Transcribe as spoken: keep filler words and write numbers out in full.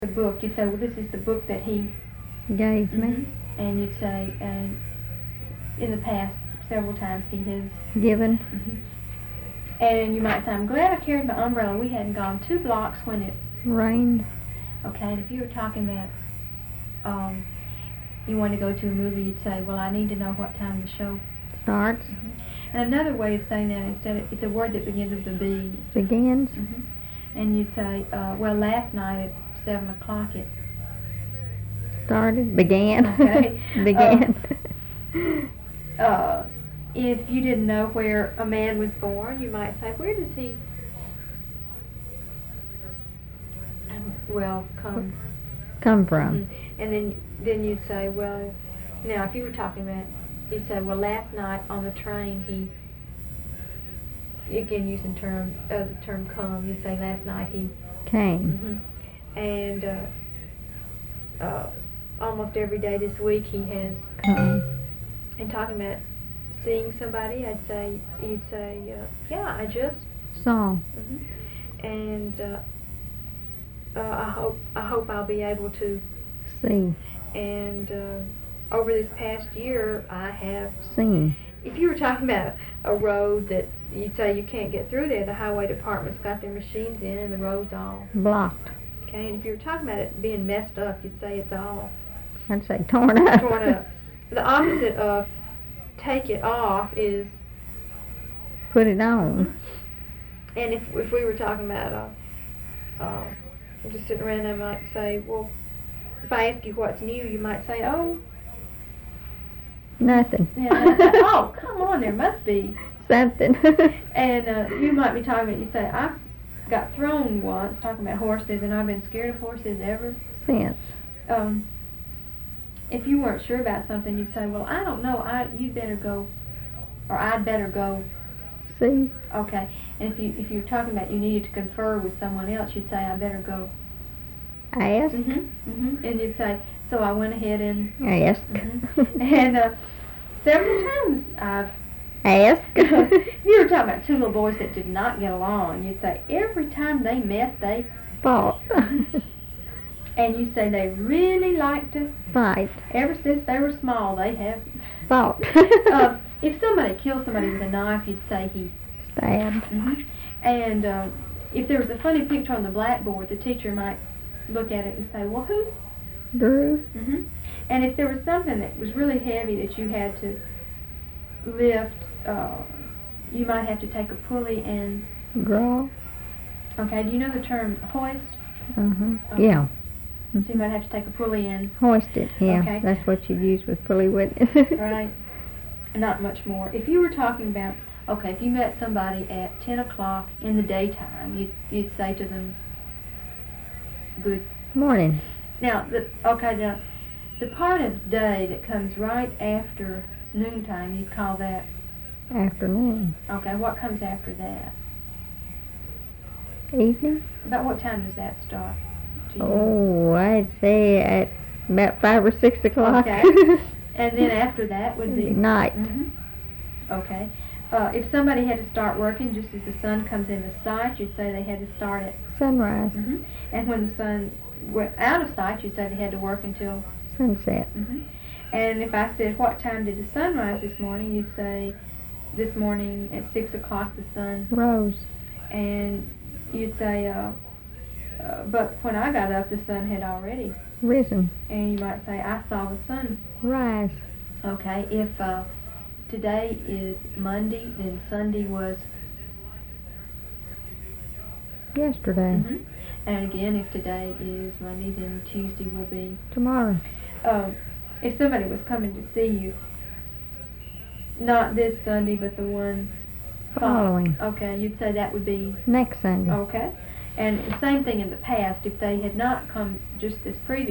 the book, you'd say, well, this is the book that he gave mm-hmm. me. And you'd say, and in the past, several times he has given. Mm-hmm. And you might say, I'm glad I carried my umbrella. We hadn't gone two blocks when it rained. Okay, and if you were talking about um, you want to go to a movie, you'd say, well, I need to know what time the show starts. Mm-hmm. And another way of saying that, instead of, it's a word that begins with a B. Begins. Mm-hmm. And you'd say, uh, well, last night at seven o'clock it started, began. Okay. began. Uh, uh, if you didn't know where a man was born, you might say, where does he, um, well, come come from? Mm-hmm. And then then you'd say, well, now if you were talking about, you'd say, well, last night on the train he, again using term uh, the term come, you'd say last night he came. Mm-hmm. And uh, uh, almost every day this week he has come. And talking about seeing somebody, I'd say, you'd say, uh, yeah, I just saw. Mm-hmm. And uh, uh, I hope I hope I'll be able to see. And uh, over this past year, I have seen. If you were talking about a road that you'd say you can't get through there, the highway department's got their machines in and the road's all blocked. Okay, and if you were talking about it being messed up, you'd say it's all I'd say torn up. Torn up. The opposite of take it off is put it on. And if if we were talking about uh, uh, just sitting around, I might say, well, if I ask you what's new, you might say, oh, nothing. Yeah, oh, come on, there must be something. And uh, you might be talking about, you say, I got thrown once talking about horses, and I've been scared of horses ever since. Um, if you weren't sure about something, you'd say, well, I don't know, I you'd better go, or I'd better go see. Okay, and if you if you were talking about you needed to confer with someone else, you'd say, I better go ask. Mm-hmm, mm-hmm. And you'd say, so I went ahead and asked. Mm-hmm. And uh, several times I've asked. If you were talking about two little boys that did not get along, you'd say every time they met they fought. And you say they really like to fight. Ever since they were small, they have fought. uh, if somebody killed somebody with a knife, you'd say he stabbed. Mm-hmm. And uh, if there was a funny picture on the blackboard, the teacher might look at it and say, well, who? Drew. Mm-hmm. And if there was something that was really heavy that you had to lift, uh, you might have to take a pulley and draw. Okay, do you know the term hoist? Uh-huh. Okay. Yeah. So you might have to take a pulley and hoist it. Yeah. Okay. That's what you'd use with pulley, wouldn't it? Right. Not much more. If you were talking about, okay, if you met somebody at ten o'clock in the daytime, you'd, you'd say to them, good morning. Now, the, okay, now, the part of day that comes right after noontime, you'd call that? Afternoon. Okay, what comes after that? Evening. About what time does that start? Oh, I'd say at about five or six o'clock. Okay. And then after that would be? Night. Mm-hmm. Okay. Uh, if somebody had to start working just as the sun comes into sight, you'd say they had to start at? Sunrise. Mm-hmm. And when the sun went out of sight, you'd say they had to work until? Sunset. Mm-hmm. And if I said, what time did the sun rise this morning, you'd say, this morning at six o'clock the sun rose. And you'd say, uh, uh, but when I got up, the sun had already risen. And you might say, I saw the sun rise. Okay, if uh, today is Monday, then Sunday was? Yesterday. Mm-hmm. And again, if today is Monday, then Tuesday will be? Tomorrow. Um, if somebody was coming to see you, not this Sunday, but the one following. Okay, you'd say that would be? Next Sunday. Okay. And the same thing in the past, if they had not come just this previous